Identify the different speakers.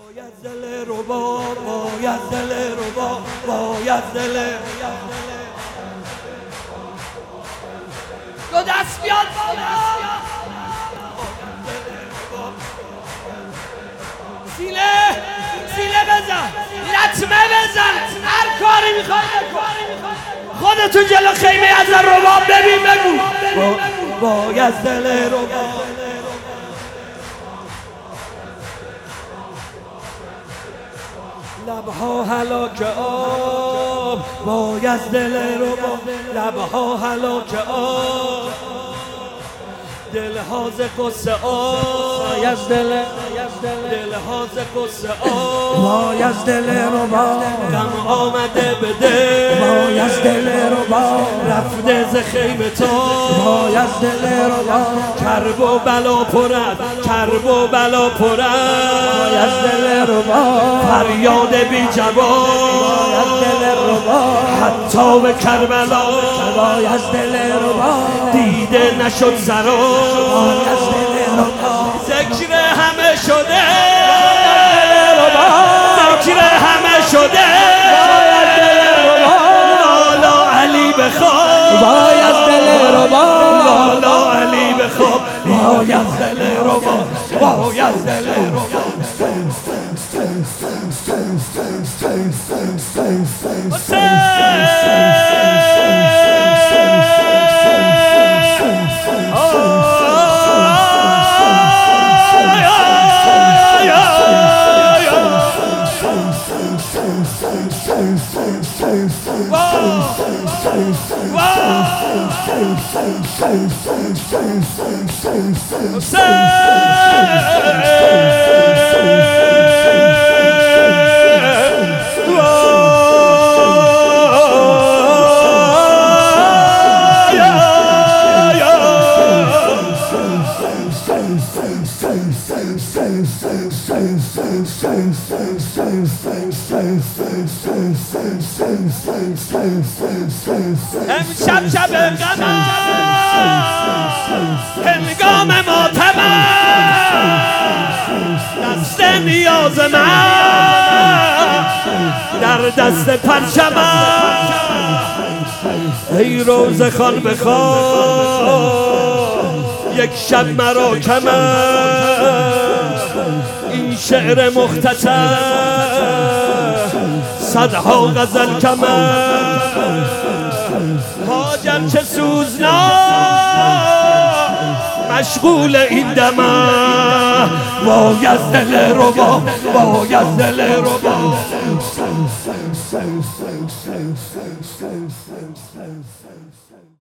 Speaker 1: باید دل ربا، باید دل ربا، باید دل دو دست بیاد بالا، سیله بزن، لطمه بزن، هر کاری میخوای بکن، خودتون جلو خیمه از ربا ببین بگو باید دل ربا. لبها هلاک آب باید دل ربا، لبها هلاک آب دلها ز قصه آب باید دلها ز قصه آب
Speaker 2: باید دل ربا،
Speaker 1: غم آمده به دل
Speaker 2: باید دل ربا،
Speaker 1: رفته ز خیمه تا
Speaker 2: باید دل ربا،
Speaker 1: کرب و بلا پرد، کرب و بلا پرد
Speaker 2: باید دل ربا،
Speaker 1: فریاد بی جواب
Speaker 2: باید دل ربا،
Speaker 1: حتی به کربلا
Speaker 2: باید دل ربا،
Speaker 1: دیده نشد سرا
Speaker 2: باید دل ربا،
Speaker 1: ذکر همه شده
Speaker 2: ربا،
Speaker 1: ذکر همه شده
Speaker 2: باید دل ربا،
Speaker 1: لالا علی بخواب
Speaker 2: باید دل ربا،
Speaker 1: لالا علی بخواب باید دل ربا، باید دل ربا. امشب شب غمم هنگام ماتمم دست نیاز من در دست پرچمم ای روزه خوان بخوان یک شب مرا کمم این شعر مختصر صدها غزل کمم حاجم چه سوزنا مشغول این دمم باید دل ربا، باید دل ربا.